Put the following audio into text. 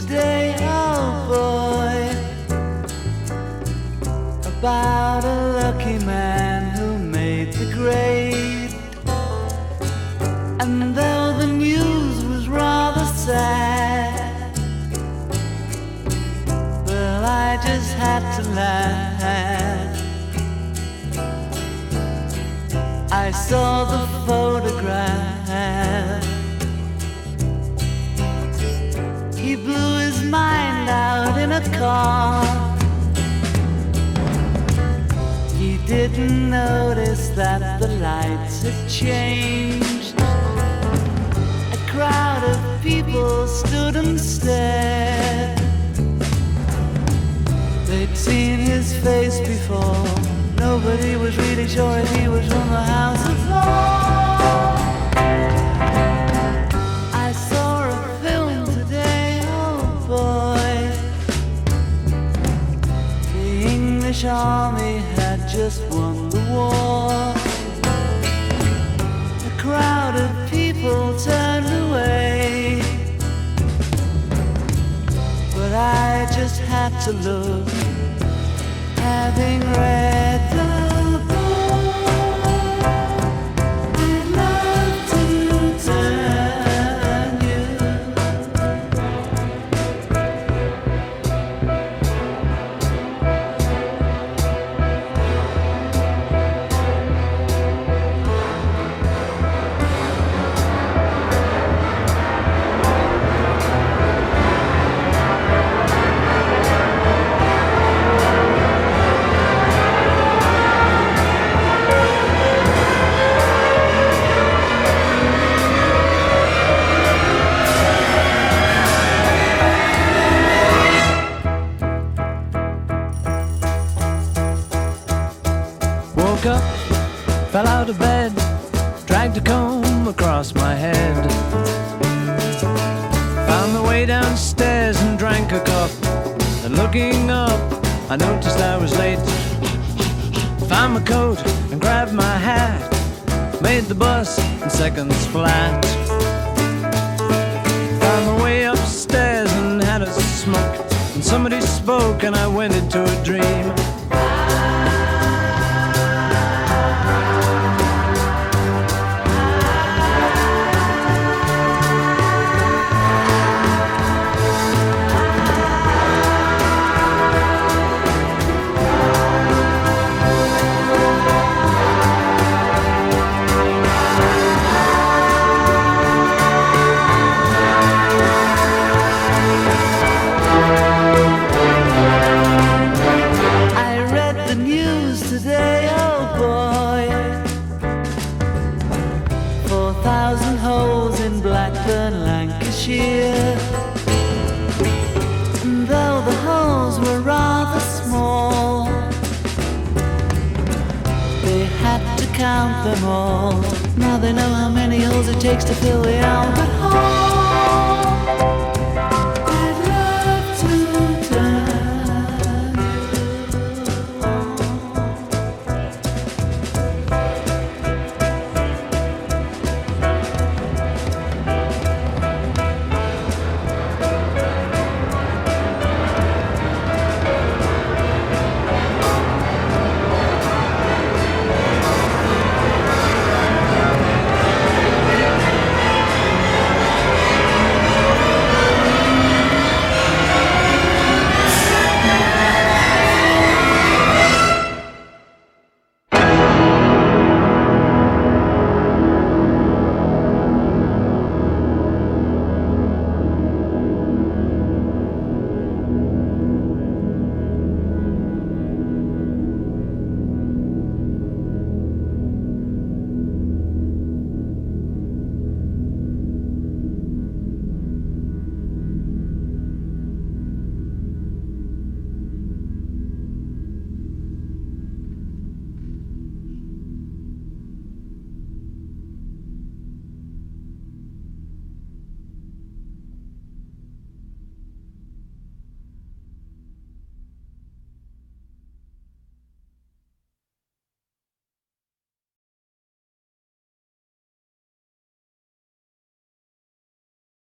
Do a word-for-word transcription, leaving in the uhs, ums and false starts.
today, oh boy, about a lucky man who made the grade. And though the news was rather sad, well, I just had to laugh. I saw the photograph. He blew his mind out in a car. He didn't notice that the lights had changed. A crowd of people stood and stared. They'd seen his face before. Nobody was really sure if he was from the House of Lords. I saw a film today, oh boy. The English army had just won the war. A crowd of people turned away, but I just had to look. Having read the book, I'd love to turn you. Woke up, fell out of bed, dragged a comb across my head. Found the way downstairs and drank a cup. And looking up, I noticed I was late. Found my coat and grabbed my hat. Made the bus in seconds flat. Found my way upstairs and had a smoke. And somebody spoke and I went into a dream. Today, oh boy, four thousand holes in Blackburn, Lancashire. And though the holes were rather small, they had to count them all. Now they know how many holes it takes to fill the Albert Hall.